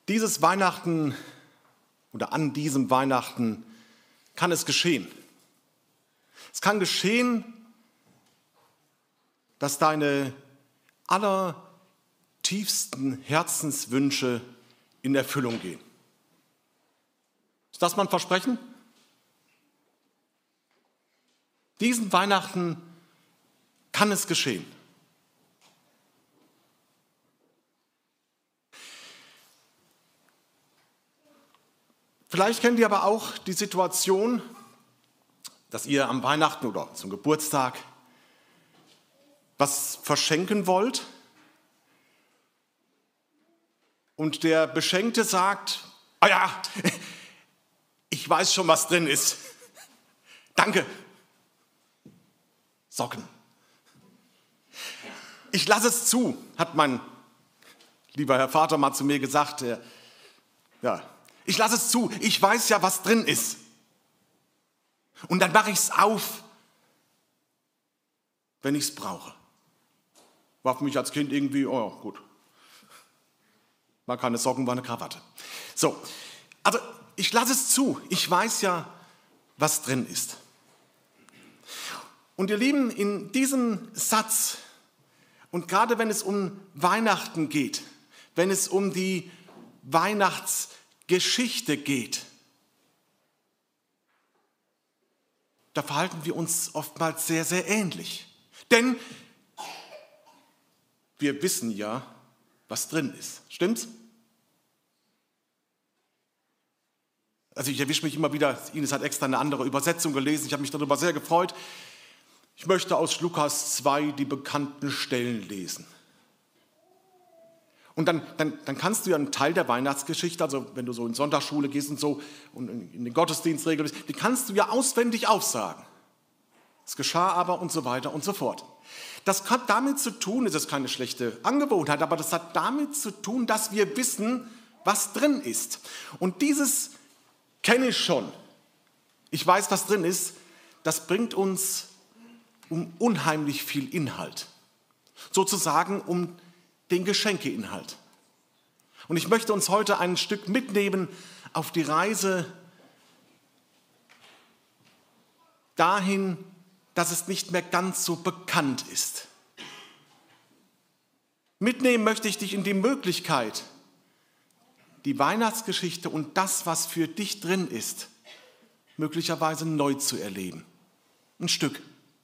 Dieses Weihnachten oder an diesem Weihnachten kann es geschehen. Es kann geschehen, dass deine allertiefsten Herzenswünsche in Erfüllung gehen. Ist das mal ein Versprechen? Diesen Weihnachten kann es geschehen. Vielleicht kennt ihr aber auch die Situation, dass ihr am Weihnachten oder zum Geburtstag was verschenken wollt und der Beschenkte sagt, ah ja, ich weiß schon, was drin ist. Danke. Socken. Ich lasse es zu, hat mein lieber Herr Vater mal zu mir gesagt. Ich lasse es zu, ich weiß ja, was drin ist. Und dann mache ich es auf, wenn ich es brauche. War für mich als Kind irgendwie, oh ja, gut. War keine Socken, war eine Krawatte. So, also ich lasse es zu, ich weiß ja, was drin ist. Und ihr Lieben, in diesem Satz, und gerade wenn es um Weihnachten geht, wenn es um die Weihnachtsgeschichte geht, da verhalten wir uns oftmals sehr, sehr ähnlich. Denn wir wissen ja, was drin ist. Stimmt's? Also ich erwische mich immer wieder, Ines hat extra eine andere Übersetzung gelesen, ich habe mich darüber sehr gefreut. Ich möchte aus Lukas 2 die bekannten Stellen lesen. Und dann kannst du ja einen Teil der Weihnachtsgeschichte, also wenn du so in Sonntagsschule gehst und so und in den Gottesdienst regelst, die kannst du ja auswendig aufsagen. Es geschah aber und so weiter und so fort. Das hat damit zu tun, es ist keine schlechte Angewohnheit, aber das hat damit zu tun, dass wir wissen, was drin ist. Und dieses kenne ich schon. Ich weiß, was drin ist. Das bringt uns um unheimlich viel Inhalt. Sozusagen um den Geschenkeinhalt. Und ich möchte uns heute ein Stück mitnehmen auf die Reise dahin, dass es nicht mehr ganz so bekannt ist. Mitnehmen möchte ich dich in die Möglichkeit, die Weihnachtsgeschichte und das, was für dich drin ist, möglicherweise neu zu erleben. Ein Stück.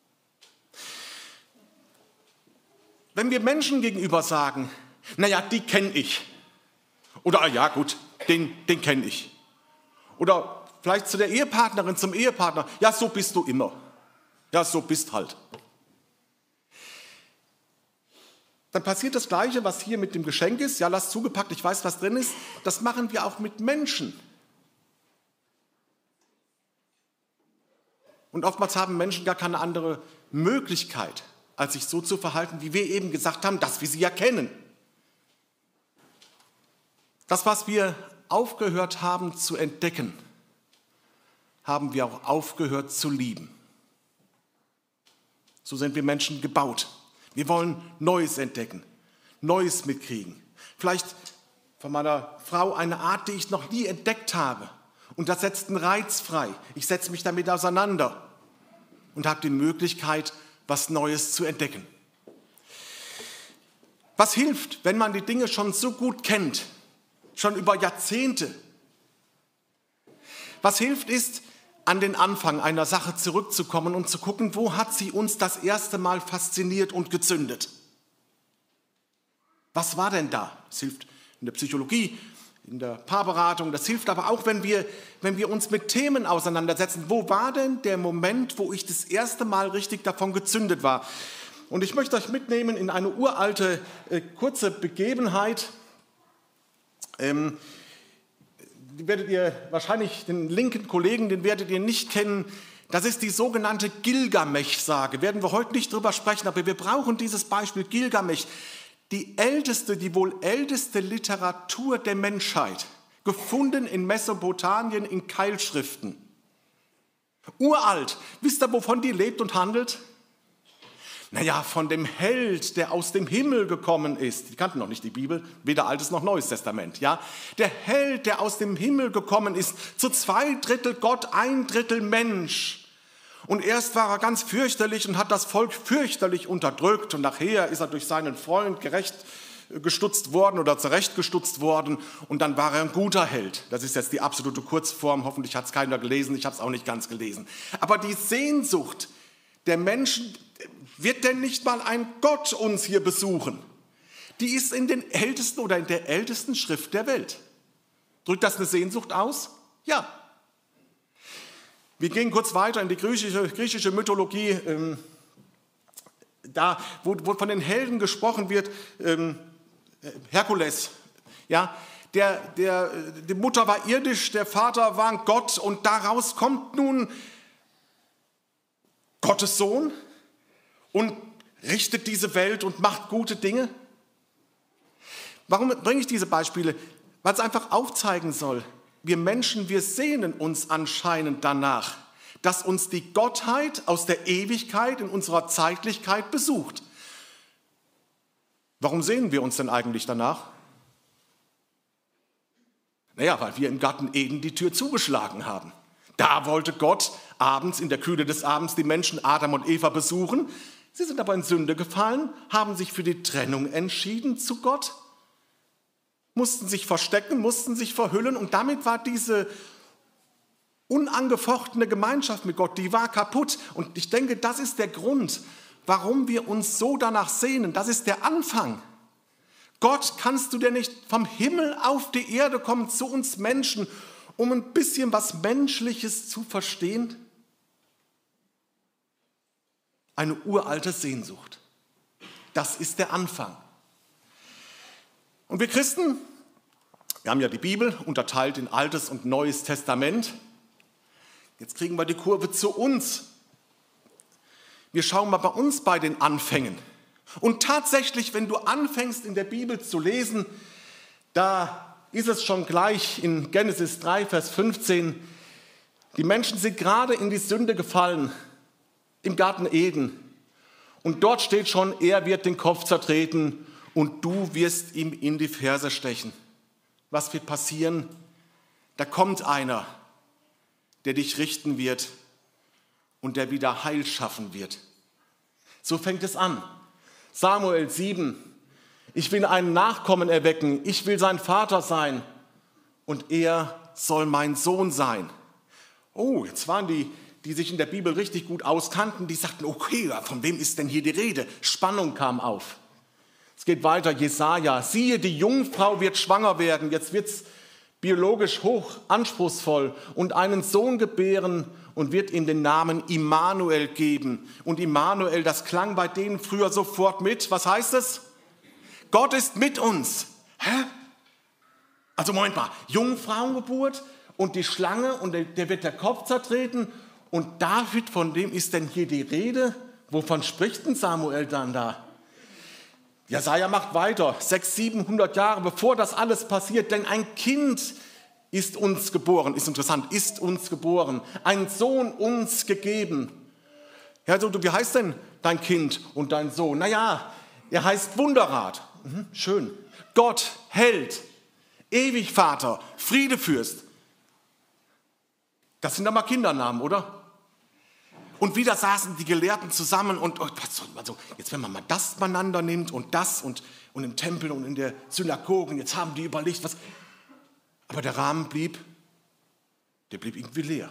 Wenn wir Menschen gegenüber sagen, naja, die kenne ich. Oder ja gut, den kenne ich. Oder vielleicht zu der Ehepartnerin, zum Ehepartner, ja, so bist du immer. Ja, so bist halt. Dann passiert das Gleiche, was hier mit dem Geschenk ist. Ja, lass zugepackt, ich weiß, was drin ist. Das machen wir auch mit Menschen. Und oftmals haben Menschen gar keine andere Möglichkeit, als sich so zu verhalten, wie wir eben gesagt haben, dass wir sie ja kennen. Das, was wir aufgehört haben zu entdecken, haben wir auch aufgehört zu lieben. So sind wir Menschen gebaut. Wir wollen Neues entdecken, Neues mitkriegen. Vielleicht von meiner Frau eine Art, die ich noch nie entdeckt habe. Und das setzt einen Reiz frei. Ich setze mich damit auseinander und habe die Möglichkeit, was Neues zu entdecken. Was hilft, wenn man die Dinge schon so gut kennt, schon über Jahrzehnte? Was hilft ist, an den Anfang einer Sache zurückzukommen und zu gucken, wo hat sie uns das erste Mal fasziniert und gezündet? Was war denn da? Das hilft in der Psychologie, in der Paarberatung, das hilft aber auch, wenn wir uns mit Themen auseinandersetzen. Wo war denn der Moment, wo ich das erste Mal richtig davon gezündet war? Und ich möchte euch mitnehmen in eine uralte, kurze Begebenheit. Die werdet ihr wahrscheinlich, den linken Kollegen, den werdet ihr nicht kennen. Das ist die sogenannte Gilgamesch-Sage. Werden wir heute nicht drüber sprechen, aber wir brauchen dieses Beispiel Gilgamesch. Die wohl älteste Literatur der Menschheit, gefunden in Mesopotamien in Keilschriften. Uralt. Wisst ihr, wovon die lebt und handelt? Naja, von dem Held, der aus dem Himmel gekommen ist. Die kannten noch nicht die Bibel, weder Altes noch Neues Testament. Ja? Der Held, der aus dem Himmel gekommen ist, zu 2/3 Gott, 1/3 Mensch. Und erst war er ganz fürchterlich und hat das Volk fürchterlich unterdrückt. Und nachher ist er durch seinen Freund gerechtgestutzt worden oder zurechtgestutzt worden. Und dann war er ein guter Held. Das ist jetzt die absolute Kurzform. Hoffentlich hat es keiner gelesen. Ich habe es auch nicht ganz gelesen. Aber die Sehnsucht der Menschen, wird denn nicht mal ein Gott uns hier besuchen? Die ist in den ältesten oder in der ältesten Schrift der Welt. Drückt das eine Sehnsucht aus? Ja. Wir gehen kurz weiter in die griechische Mythologie, da wo von den Helden gesprochen wird, Herkules, ja, die Mutter war irdisch, der Vater war ein Gott und daraus kommt nun Gottes Sohn und richtet diese Welt und macht gute Dinge. Warum bringe ich diese Beispiele? Weil es einfach aufzeigen soll, wir Menschen, wir sehnen uns anscheinend danach, dass uns die Gottheit aus der Ewigkeit in unserer Zeitlichkeit besucht. Warum sehnen wir uns denn eigentlich danach? Naja, weil wir im Garten Eden die Tür zugeschlagen haben. Da wollte Gott abends, in der Kühle des Abends, die Menschen Adam und Eva besuchen. Sie sind aber in Sünde gefallen, haben sich für die Trennung entschieden zu Gott, mussten sich verstecken, mussten sich verhüllen und damit war diese unangefochtene Gemeinschaft mit Gott, die war kaputt. Und ich denke, das ist der Grund, warum wir uns so danach sehnen. Das ist der Anfang. Gott, kannst du denn nicht vom Himmel auf die Erde kommen zu uns Menschen, um ein bisschen was Menschliches zu verstehen? Eine uralte Sehnsucht. Das ist der Anfang. Und wir Christen, wir haben ja die Bibel unterteilt in Altes und Neues Testament. Jetzt kriegen wir die Kurve zu uns. Wir schauen mal bei uns bei den Anfängen. Und tatsächlich, wenn du anfängst in der Bibel zu lesen, da ist es schon gleich in Genesis 3, Vers 15, die Menschen sind gerade in die Sünde gefallen, im Garten Eden. Und dort steht schon, er wird den Kopf zertreten und du wirst ihm in die Ferse stechen. Was wird passieren? Da kommt einer, der dich richten wird und der wieder Heil schaffen wird. So fängt es an. Samuel 7, ich will einen Nachkommen erwecken, ich will sein Vater sein und er soll mein Sohn sein. Oh, jetzt waren die sich in der Bibel richtig gut auskannten, die sagten, okay, von wem ist denn hier die Rede? Spannung kam auf. Es geht weiter, Jesaja, siehe, die Jungfrau wird schwanger werden, jetzt wird es biologisch hoch anspruchsvoll und einen Sohn gebären und wird ihm den Namen Immanuel geben. Und Immanuel, das klang bei denen früher sofort mit. Was heißt es? Gott ist mit uns. Hä? Also Moment mal, Jungfrauengeburt und die Schlange und der wird der Kopf zertreten. Und David, von dem ist denn hier die Rede? Wovon spricht denn Samuel dann da? Jesaja macht weiter, 600, 700 Jahre bevor das alles passiert, denn ein Kind ist uns geboren, ist interessant, ist uns geboren, ein Sohn uns gegeben. Ja, so, wie heißt denn dein Kind und dein Sohn? Naja, er heißt Wunderrat, schön, Gott, Held, ewig Vater, Friedefürst. Das sind doch mal Kindernamen, oder? Und wieder saßen die Gelehrten zusammen und also, jetzt wenn man mal das beieinander nimmt und das und im Tempel und in der Synagoge, jetzt haben die überlegt, was. Aber der Rahmen blieb irgendwie leer.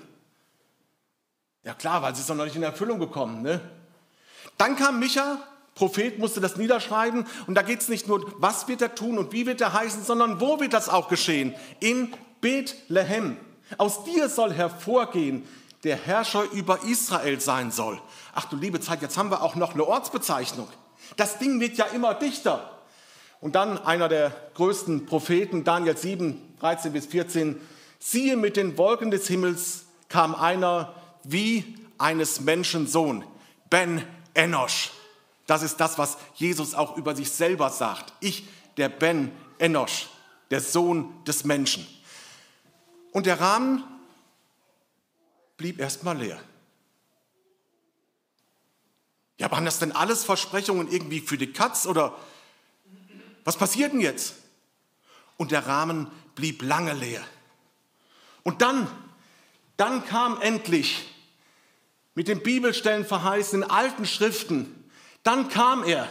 Ja klar, weil sie ist doch noch nicht in Erfüllung gekommen. Ne? Dann kam Micha, Prophet, musste das niederschreiben und da geht es nicht nur, was wird er tun und wie wird er heißen, sondern wo wird das auch geschehen? In Bethlehem. Aus dir soll hervorgehen, der Herrscher über Israel sein soll. Ach du liebe Zeit, jetzt haben wir auch noch eine Ortsbezeichnung. Das Ding wird ja immer dichter. Und dann einer der größten Propheten, Daniel 7, 13 bis 14. Siehe, mit den Wolken des Himmels kam einer wie eines Menschen Sohn. Ben Enosh. Das ist das, was Jesus auch über sich selber sagt. Ich, der Ben Enosh, der Sohn des Menschen. Und der Rahmen blieb erstmal leer. Ja, waren das denn alles Versprechungen irgendwie für die Katz oder was passiert denn jetzt? Und der Rahmen blieb lange leer. Und dann kam endlich mit den Bibelstellen verheißen in alten Schriften, dann kam er.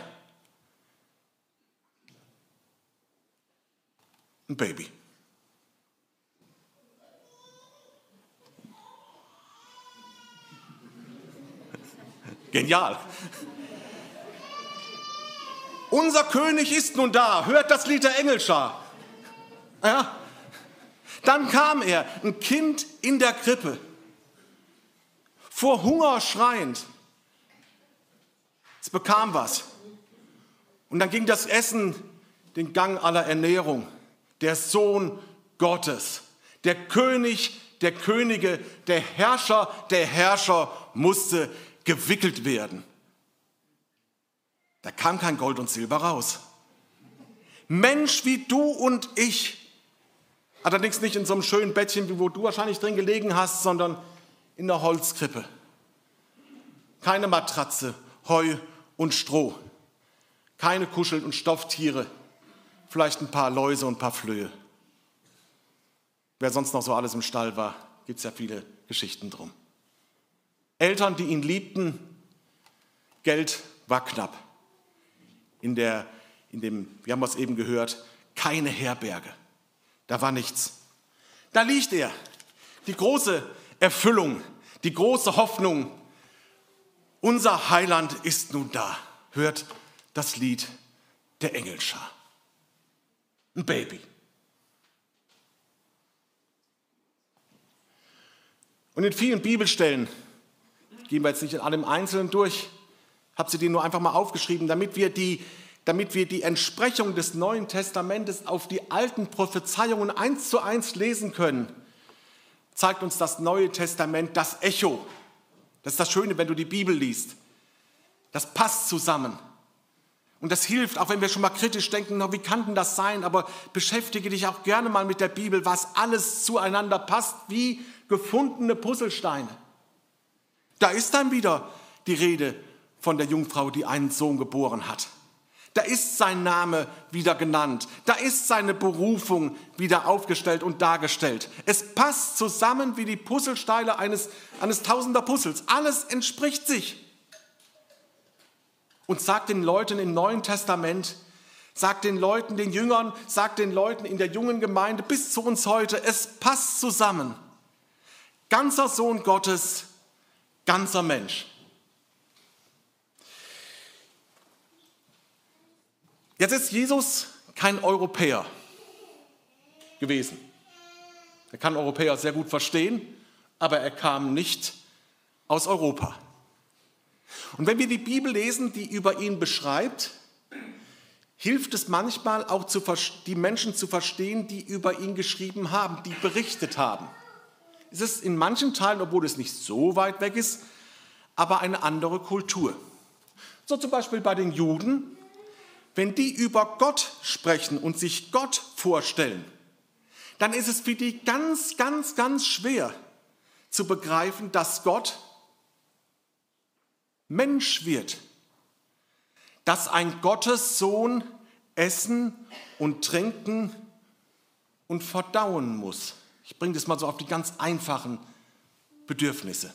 Ein Baby. Genial. Unser König ist nun da. Hört das Lied der Engelschar. Ja. Dann kam er, ein Kind in der Krippe, vor Hunger schreiend. Es bekam was. Und dann ging das Essen den Gang aller Ernährung. Der Sohn Gottes, der König der Könige, der Herrscher musste gewickelt werden. Da kam kein Gold und Silber raus. Mensch wie du und ich, allerdings nicht in so einem schönen Bettchen, wo du wahrscheinlich drin gelegen hast, sondern in einer Holzkrippe. Keine Matratze, Heu und Stroh. Keine Kuschel- und Stofftiere. Vielleicht ein paar Läuse und ein paar Flöhe. Wer sonst noch so alles im Stall war, gibt es ja viele Geschichten drum. Eltern, die ihn liebten, Geld war knapp. Wir haben es eben gehört, keine Herberge. Da war nichts. Da liegt er, die große Erfüllung, die große Hoffnung. Unser Heiland ist nun da. Hört das Lied der Engelschar. Ein Baby. Und in vielen Bibelstellen, gehen wir jetzt nicht in allem Einzelnen durch, habe sie dir nur einfach mal aufgeschrieben, damit wir die Entsprechung des Neuen Testamentes auf die alten Prophezeiungen 1:1 lesen können, zeigt uns das Neue Testament das Echo. Das ist das Schöne, wenn du die Bibel liest. Das passt zusammen. Und das hilft, auch wenn wir schon mal kritisch denken, wie kann denn das sein? Aber beschäftige dich auch gerne mal mit der Bibel, was alles zueinander passt, wie gefundene Puzzlesteine. Da ist dann wieder die Rede von der Jungfrau, die einen Sohn geboren hat. Da ist sein Name wieder genannt. Da ist seine Berufung wieder aufgestellt und dargestellt. Es passt zusammen wie die Puzzlesteine eines Tausender-Puzzles. Alles entspricht sich. Und sagt den Leuten im Neuen Testament, sagt den Leuten, den Jüngern, sagt den Leuten in der jungen Gemeinde bis zu uns heute, es passt zusammen. Ganzer Sohn Gottes, ganzer Mensch. Jetzt ist Jesus kein Europäer gewesen. Er kann Europäer sehr gut verstehen, aber er kam nicht aus Europa. Und wenn wir die Bibel lesen, die über ihn beschreibt, hilft es manchmal auch, die Menschen zu verstehen, die über ihn geschrieben haben, die berichtet haben. Es ist in manchen Teilen, obwohl es nicht so weit weg ist, aber eine andere Kultur. So zum Beispiel bei den Juden, wenn die über Gott sprechen und sich Gott vorstellen, dann ist es für die ganz, ganz, ganz schwer zu begreifen, dass Gott Mensch wird, dass ein Gottessohn essen und trinken und verdauen muss. Ich bringe das mal so auf die ganz einfachen Bedürfnisse.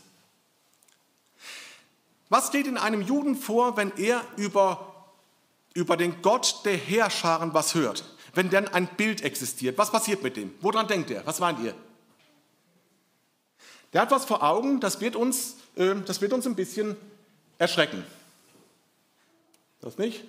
Was geht in einem Juden vor, wenn er über den Gott der Heerscharen was hört? Wenn dann ein Bild existiert, was passiert mit dem? Woran denkt er? Was meint ihr? Der hat was vor Augen, das wird uns ein bisschen erschrecken. Das nicht?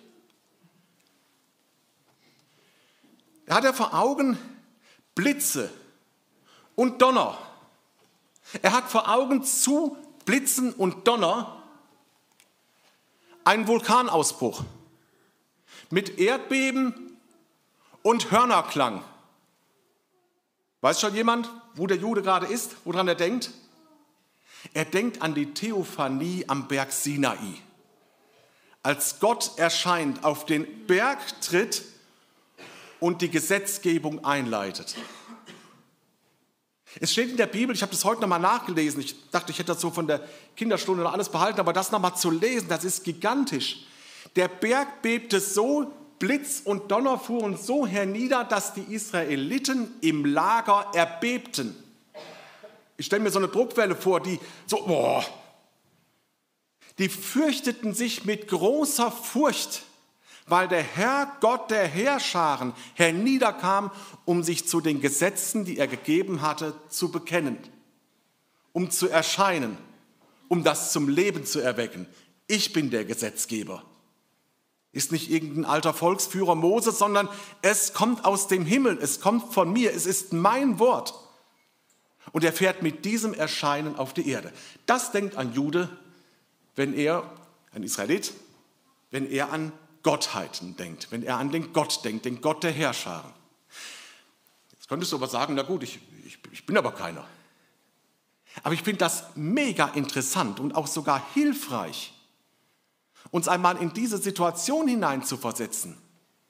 Er hat vor Augen Blitze und Donner. Er hat vor Augen zu Blitzen und Donner einen Vulkanausbruch mit Erdbeben und Hörnerklang. Weiß schon jemand, wo der Jude gerade ist, woran er denkt? Er denkt an die Theophanie am Berg Sinai. Als Gott erscheint, auf den Berg tritt und die Gesetzgebung einleitet. Es steht in der Bibel, ich habe das heute nochmal nachgelesen, ich dachte, ich hätte das so von der Kinderstunde noch alles behalten, aber das nochmal zu lesen, das ist gigantisch. Der Berg bebte so, Blitz und Donner fuhren so hernieder, dass die Israeliten im Lager erbebten. Ich stelle mir so eine Druckwelle vor, die so, boah. Die fürchteten sich mit großer Furcht, weil der Herr, Gott der Heerscharen, herniederkam, um sich zu den Gesetzen, die er gegeben hatte, zu bekennen, um zu erscheinen, um das zum Leben zu erwecken. Ich bin der Gesetzgeber. Ist nicht irgendein alter Volksführer Mose, sondern es kommt aus dem Himmel, es kommt von mir, es ist mein Wort. Und er fährt mit diesem Erscheinen auf die Erde. Das denkt ein Jude, wenn er, ein Israelit, wenn er an Gottheiten denkt, wenn er an den Gott denkt, den Gott der Heerscharen. Jetzt könntest du aber sagen, na gut, ich bin aber keiner. Aber ich finde das mega interessant und auch sogar hilfreich, uns einmal in diese Situation hineinzuversetzen,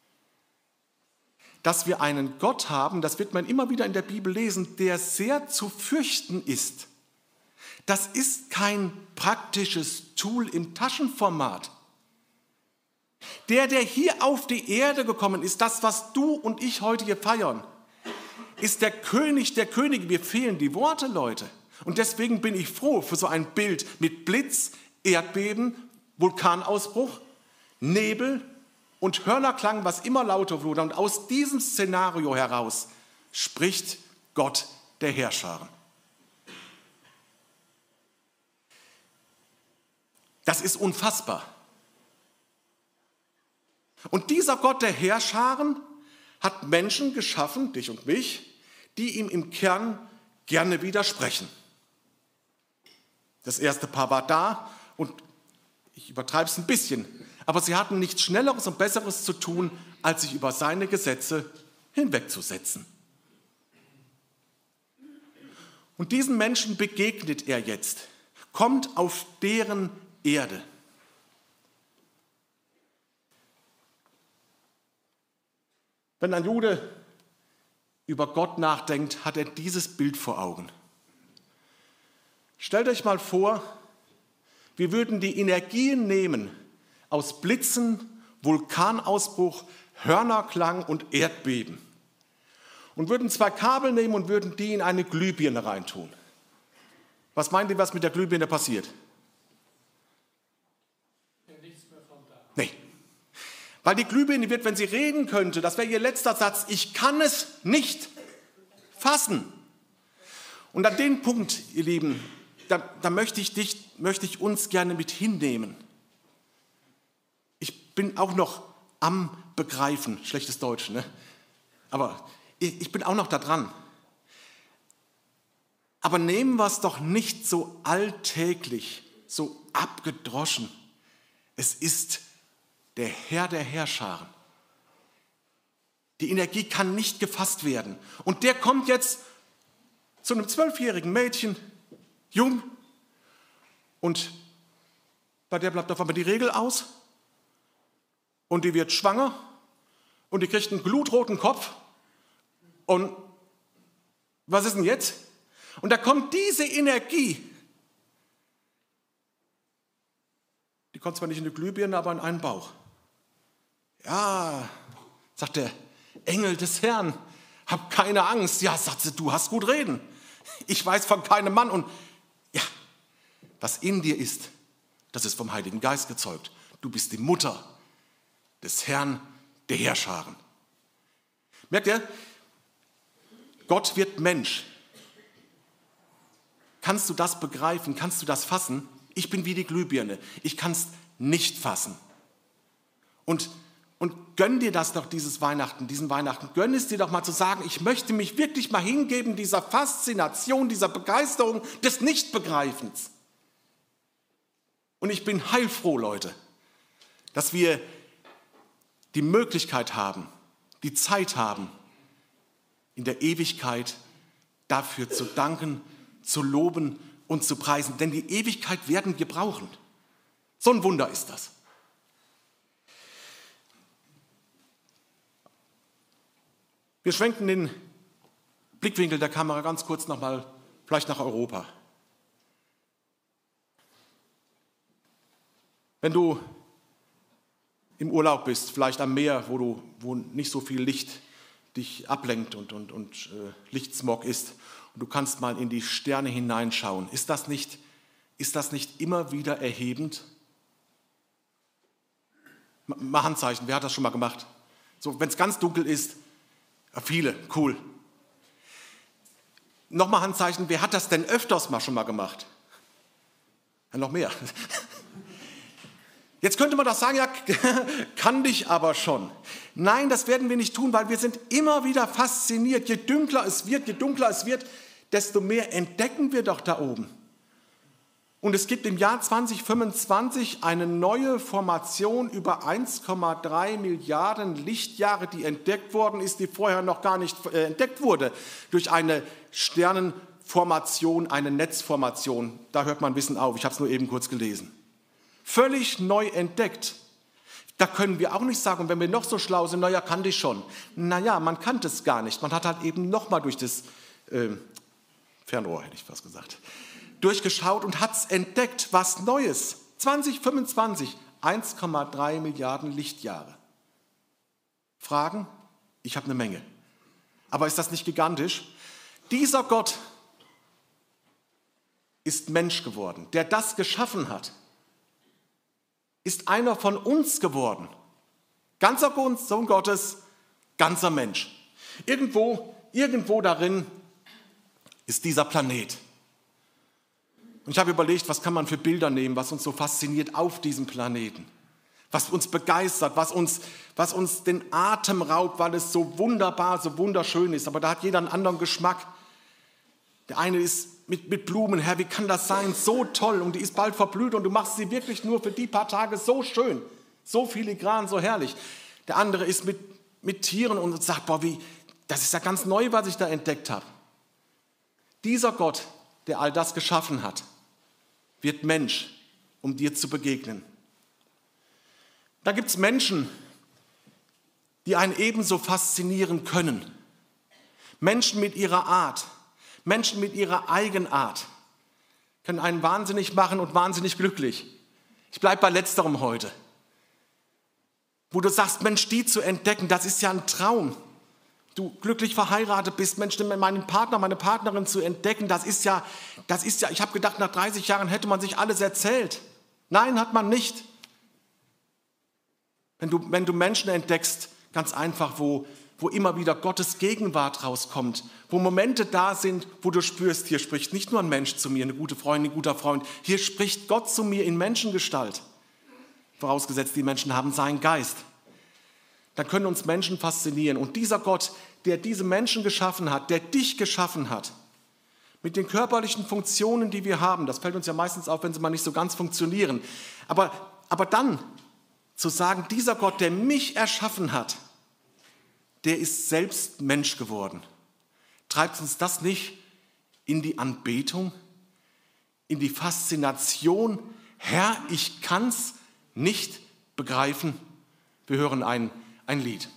dass wir einen Gott haben, das wird man immer wieder in der Bibel lesen, der sehr zu fürchten ist. Das ist kein praktisches Tool im Taschenformat. Der hier auf die Erde gekommen ist, das, was du und ich heute hier feiern, ist der König der Könige. Mir fehlen die Worte, Leute. Und deswegen bin ich froh für so ein Bild mit Blitz, Erdbeben, Vulkanausbruch, Nebel und Hörnerklang, was immer lauter wurde. Und aus diesem Szenario heraus spricht Gott der Heerscharen. Das ist unfassbar. Und dieser Gott der Heerscharen hat Menschen geschaffen, dich und mich, die ihm im Kern gerne widersprechen. Das erste Paar war da und ich übertreibe es ein bisschen, aber sie hatten nichts Schnelleres und Besseres zu tun, als sich über seine Gesetze hinwegzusetzen. Und diesen Menschen begegnet er jetzt, kommt auf deren Erde. Wenn ein Jude über Gott nachdenkt, hat er dieses Bild vor Augen. Stellt euch mal vor, wir würden die Energien nehmen aus Blitzen, Vulkanausbruch, Hörnerklang und Erdbeben und würden 2 Kabel nehmen und würden die in eine Glühbirne reintun. Was meint ihr, was mit der Glühbirne passiert? Nee. Weil die Glühbirne wird, wenn sie reden könnte, das wäre ihr letzter Satz, ich kann es nicht fassen. Und an den Punkt, ihr Lieben, da möchte ich uns gerne mit hinnehmen. Ich bin auch noch am Begreifen, schlechtes Deutsch, ne? Aber ich bin auch noch da dran. Aber nehmen wir es doch nicht so alltäglich, so abgedroschen. Es ist der Herr der Heerscharen. Die Energie kann nicht gefasst werden. Und der kommt jetzt zu einem 12-jährigen Mädchen, jung, und bei der bleibt auf einmal die Regel aus und die wird schwanger und die kriegt einen glutroten Kopf und was ist denn jetzt? Und da kommt diese Energie, die kommt zwar nicht in die Glühbirne, aber in einen Bauch. Ja, sagt der Engel des Herrn, hab keine Angst. Ja, sagt sie, du hast gut reden. Ich weiß von keinem Mann und ja, was in dir ist, das ist vom Heiligen Geist gezeugt. Du bist die Mutter des Herrn der Heerscharen. Merkt ihr? Gott wird Mensch. Kannst du das begreifen? Kannst du das fassen? Ich bin wie die Glühbirne. Ich kann es nicht fassen. Und gönn dir das doch diesen Weihnachten. Gönn es dir doch mal zu sagen, ich möchte mich wirklich mal hingeben dieser Faszination, dieser Begeisterung des Nichtbegreifens. Und ich bin heilfroh, Leute, dass wir die Möglichkeit haben, die Zeit haben, in der Ewigkeit dafür zu danken, zu loben und zu preisen. Denn die Ewigkeit werden wir brauchen. So ein Wunder ist das. Wir schwenken den Blickwinkel der Kamera ganz kurz nochmal, vielleicht nach Europa. Wenn du im Urlaub bist, vielleicht am Meer, wo nicht so viel Licht dich ablenkt und Lichtsmog ist, und du kannst mal in die Sterne hineinschauen, ist das nicht immer wieder erhebend? Mal Handzeichen, wer hat das schon mal gemacht? So, wenn es ganz dunkel ist, viele, cool. Nochmal Handzeichen, wer hat das denn öfters mal schon mal gemacht? Ja, noch mehr. Jetzt könnte man doch sagen, ja, kann dich aber schon. Nein, das werden wir nicht tun, weil wir sind immer wieder fasziniert. Je dunkler es wird, desto mehr entdecken wir doch da oben. Und es gibt im Jahr 2025 eine neue Formation über 1,3 Milliarden Lichtjahre, die entdeckt worden ist, die vorher noch gar nicht entdeckt wurde, durch eine Sternenformation, eine Netzformation. Da hört mein Wissen auf, ich habe es nur eben kurz gelesen. Völlig neu entdeckt. Da können wir auch nicht sagen, wenn wir noch so schlau sind, naja, kannte ich schon. Naja, man kannte es gar nicht. Man hat halt eben nochmal durch das Fernrohr, hätte ich fast gesagt, durchgeschaut und hat es entdeckt, was Neues. 2025, 1,3 Milliarden Lichtjahre. Fragen? Ich habe eine Menge. Aber ist das nicht gigantisch? Dieser Gott ist Mensch geworden, der das geschaffen hat. Ist einer von uns geworden. Ganzer Sohn Gottes, ganzer Mensch. Irgendwo darin ist dieser Planet. Und ich habe überlegt, was kann man für Bilder nehmen, was uns so fasziniert auf diesem Planeten. Was uns begeistert, was uns den Atem raubt, weil es so wunderbar, so wunderschön ist. Aber da hat jeder einen anderen Geschmack. Der eine ist mit Blumen, Herr, wie kann das sein? So toll, und die ist bald verblüht und du machst sie wirklich nur für die paar Tage so schön, so filigran, so herrlich. Der andere ist mit Tieren und sagt, boah, das ist ja ganz neu, was ich da entdeckt habe. Dieser Gott, der all das geschaffen hat, wird Mensch, um dir zu begegnen. Da gibt es Menschen, die einen ebenso faszinieren können. Menschen mit ihrer Art, Menschen mit ihrer Eigenart können einen wahnsinnig machen und wahnsinnig glücklich. Ich bleibe bei letzterem heute. Wo du sagst, Mensch, die zu entdecken, das ist ja ein Traum. Du glücklich verheiratet bist, Mensch, meinen Partner, meine Partnerin zu entdecken, das ist ja, ich habe gedacht, nach 30 Jahren hätte man sich alles erzählt. Nein, hat man nicht. Wenn du Menschen entdeckst, ganz einfach, wo immer wieder Gottes Gegenwart rauskommt, wo Momente da sind, wo du spürst, hier spricht nicht nur ein Mensch zu mir, eine gute Freundin, ein guter Freund, hier spricht Gott zu mir in Menschengestalt. Vorausgesetzt, die Menschen haben seinen Geist. Dann können uns Menschen faszinieren. Und dieser Gott, der diese Menschen geschaffen hat, der dich geschaffen hat, mit den körperlichen Funktionen, die wir haben, das fällt uns ja meistens auf, wenn sie mal nicht so ganz funktionieren, aber dann zu sagen, dieser Gott, der mich erschaffen hat, der ist selbst Mensch geworden. Treibt uns das nicht in die Anbetung, in die Faszination? Herr, ich kann's nicht begreifen. Wir hören ein Lied.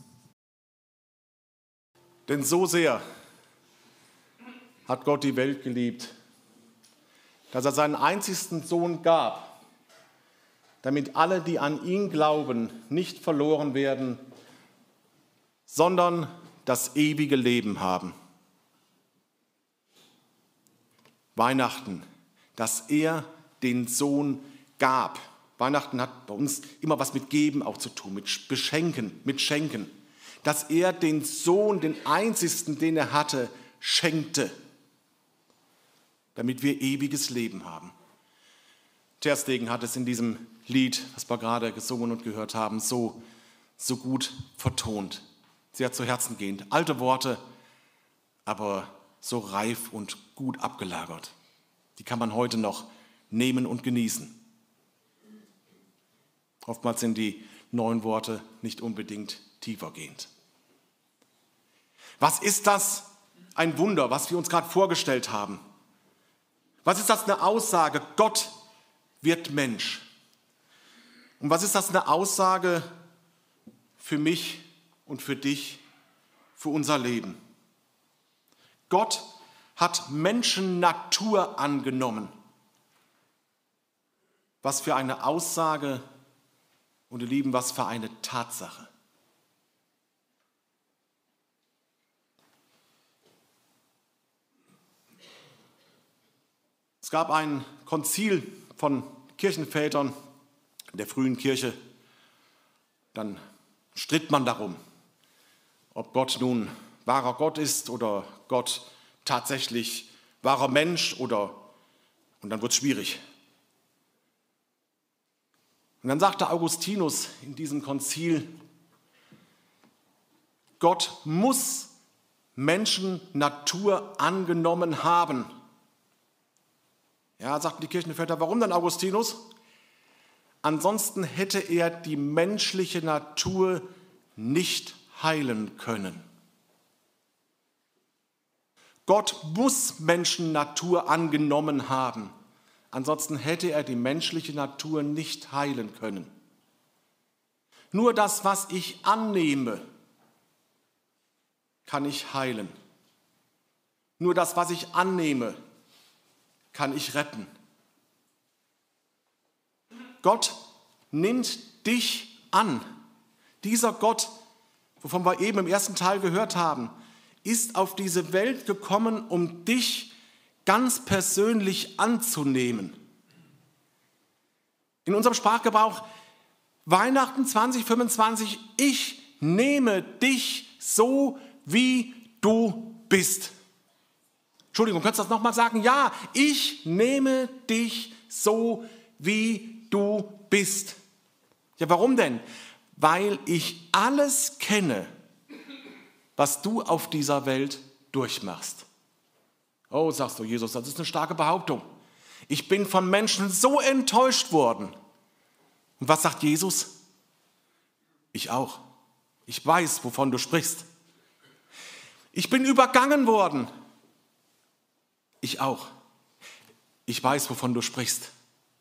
Denn so sehr hat Gott die Welt geliebt, dass er seinen einzigsten Sohn gab, damit alle, die an ihn glauben, nicht verloren werden, sondern das ewige Leben haben. Weihnachten, dass er den Sohn gab. Weihnachten hat bei uns immer was mit Geben auch zu tun, mit Beschenken, mit Schenken. Dass er den Sohn, den einzigsten, den er hatte, schenkte, damit wir ewiges Leben haben. Ter Stegen hat es in diesem Lied, was wir gerade gesungen und gehört haben, so gut vertont. Sehr zu Herzen gehend. Alte Worte, aber so reif und gut abgelagert. Die kann man heute noch nehmen und genießen. Oftmals sind die neuen Worte nicht unbedingt tiefergehend. Was ist das? Ein Wunder, was wir uns gerade vorgestellt haben. Was ist das? Eine Aussage? Gott wird Mensch. Und was ist das? Eine Aussage für mich und für dich, für unser Leben. Gott hat Menschennatur angenommen. Was für eine Aussage und ihr Lieben, was für eine Tatsache. Es gab ein Konzil von Kirchenvätern der frühen Kirche. Dann stritt man darum, ob Gott nun wahrer Gott ist oder Gott tatsächlich wahrer Mensch und dann wird es schwierig. Und dann sagte Augustinus in diesem Konzil, Gott muss Menschennatur angenommen haben. Ja, sagten die Kirchenväter, warum denn Augustinus? Ansonsten hätte er die menschliche Natur nicht heilen können. Gott muss Menschennatur angenommen haben. Ansonsten hätte er die menschliche Natur nicht heilen können. Nur das, was ich annehme, kann ich heilen. Nur das, was ich annehme, kann ich retten. Gott nimmt dich an. Dieser Gott, wovon wir eben im ersten Teil gehört haben, ist auf diese Welt gekommen, um dich ganz persönlich anzunehmen. In unserem Sprachgebrauch Weihnachten 2025, ich nehme dich so, wie du bist. Entschuldigung, könntest du das nochmal sagen? Ja, ich nehme dich so, wie du bist. Ja, warum denn? Weil ich alles kenne, was du auf dieser Welt durchmachst. Oh, sagst du, Jesus, das ist eine starke Behauptung. Ich bin von Menschen so enttäuscht worden. Und was sagt Jesus? Ich auch. Ich weiß, wovon du sprichst. Ich bin übergangen worden. Ich auch. Ich weiß, wovon du sprichst.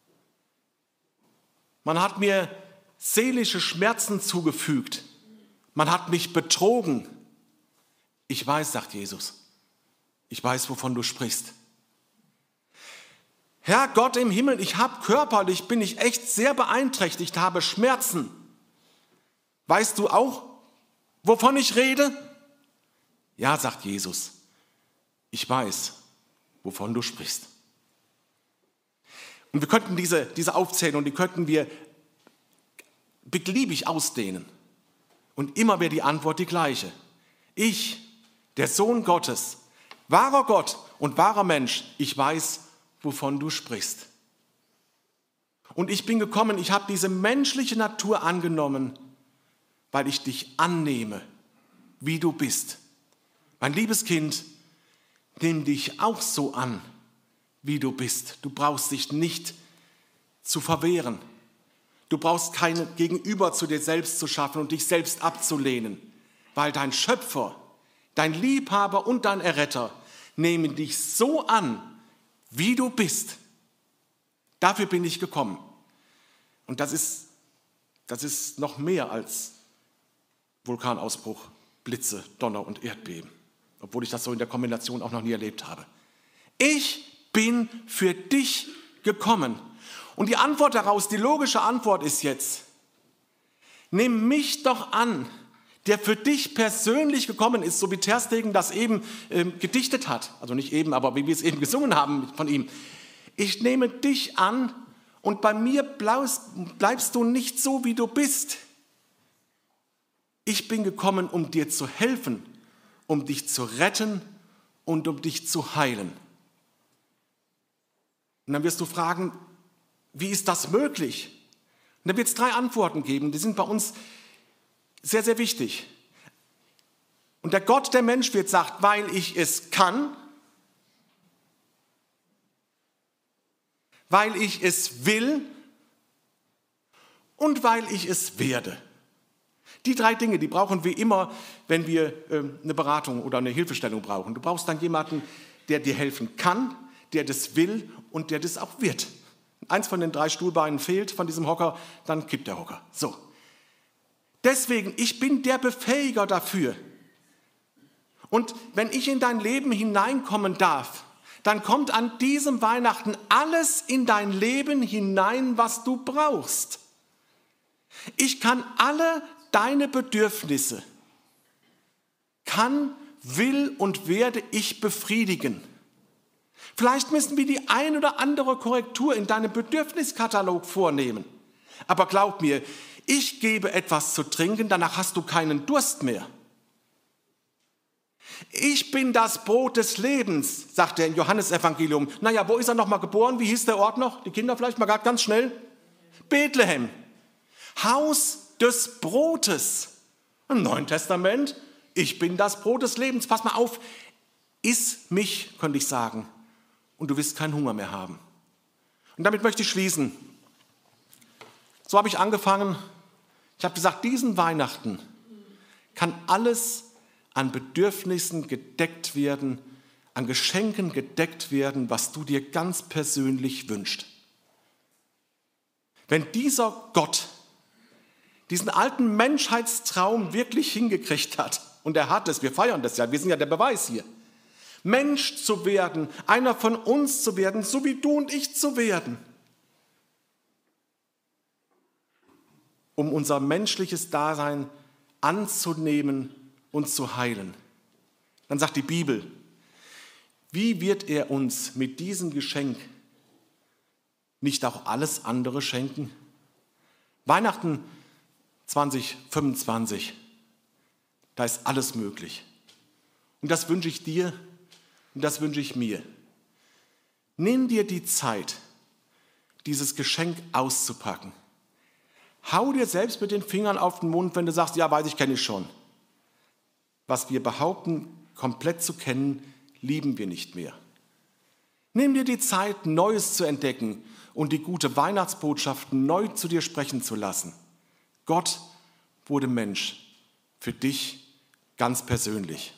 Man hat mir seelische Schmerzen zugefügt. Man hat mich betrogen. Ich weiß, sagt Jesus. Ich weiß, wovon du sprichst. Herr Gott im Himmel, ich habe körperlich, bin ich echt sehr beeinträchtigt, habe Schmerzen. Weißt du auch, wovon ich rede? Ja, sagt Jesus. Ich weiß, wovon du sprichst. Und wir könnten diese Aufzählung, die könnten wir beliebig ausdehnen. Und immer wäre die Antwort die gleiche. Ich, der Sohn Gottes, wahrer Gott und wahrer Mensch, ich weiß, wovon du sprichst. Und ich bin gekommen, ich habe diese menschliche Natur angenommen, weil ich dich annehme, wie du bist. Mein liebes Kind, nimm dich auch so an, wie du bist. Du brauchst dich nicht zu verwehren. Du brauchst kein Gegenüber zu dir selbst zu schaffen und dich selbst abzulehnen, weil dein Schöpfer, dein Liebhaber und dein Erretter nehmen dich so an, wie du bist. Dafür bin ich gekommen. Und das ist noch mehr als Vulkanausbruch, Blitze, Donner und Erdbeben, obwohl ich das so in der Kombination auch noch nie erlebt habe. Ich bin für dich gekommen. Und die Antwort daraus, die logische Antwort ist jetzt, nimm mich doch an, der für dich persönlich gekommen ist, so wie Ter Stegen das eben gedichtet hat. Also nicht eben, aber wie wir es eben gesungen haben von ihm. Ich nehme dich an und bei mir bleibst du nicht so, wie du bist. Ich bin gekommen, um dir zu helfen, um dich zu retten und um dich zu heilen. Und dann wirst du fragen, wie ist das möglich? Und dann wird es 3 Antworten geben, die sind bei uns sehr, sehr wichtig. Und der Gott, der Mensch wird sagt, weil ich es kann, weil ich es will und weil ich es werde. Die 3 Dinge, die brauchen wir immer, wenn wir eine Beratung oder eine Hilfestellung brauchen. Du brauchst dann jemanden, der dir helfen kann, der das will und der das auch wird. Eins von den 3 Stuhlbeinen fehlt von diesem Hocker, dann kippt der Hocker. So. Deswegen, ich bin der Befähiger dafür. Und wenn ich in dein Leben hineinkommen darf, dann kommt an diesem Weihnachten alles in dein Leben hinein, was du brauchst. Ich kann alle deine Bedürfnisse, will und werde ich befriedigen. Vielleicht müssen wir die ein oder andere Korrektur in deinem Bedürfniskatalog vornehmen. Aber glaub mir, ich gebe etwas zu trinken, danach hast du keinen Durst mehr. Ich bin das Brot des Lebens, sagt er im Johannesevangelium. Naja, wo ist er nochmal geboren? Wie hieß der Ort noch? Die Kinder vielleicht mal ganz schnell. Bethlehem. Haus des Brotes. Im Neuen Testament, ich bin das Brot des Lebens. Pass mal auf, iss mich, könnte ich sagen. Und du wirst keinen Hunger mehr haben. Und damit möchte ich schließen. So habe ich angefangen. Ich habe gesagt, diesen Weihnachten kann alles an Bedürfnissen gedeckt werden, an Geschenken gedeckt werden, was du dir ganz persönlich wünschst. Wenn dieser Gott diesen alten Menschheitstraum wirklich hingekriegt hat, und er hat es, wir feiern das ja, wir sind ja der Beweis hier, Mensch zu werden, einer von uns zu werden, so wie du und ich zu werden, um unser menschliches Dasein anzunehmen und zu heilen. Dann sagt die Bibel, wie wird er uns mit diesem Geschenk nicht auch alles andere schenken? Weihnachten 2025, da ist alles möglich. Und das wünsche ich dir und das wünsche ich mir. Nimm dir die Zeit, dieses Geschenk auszupacken. Hau dir selbst mit den Fingern auf den Mund, wenn du sagst, ja, weiß ich, kenne ich schon. Was wir behaupten, komplett zu kennen, lieben wir nicht mehr. Nimm dir die Zeit, Neues zu entdecken und die gute Weihnachtsbotschaft neu zu dir sprechen zu lassen. Gott wurde Mensch, für dich ganz persönlich.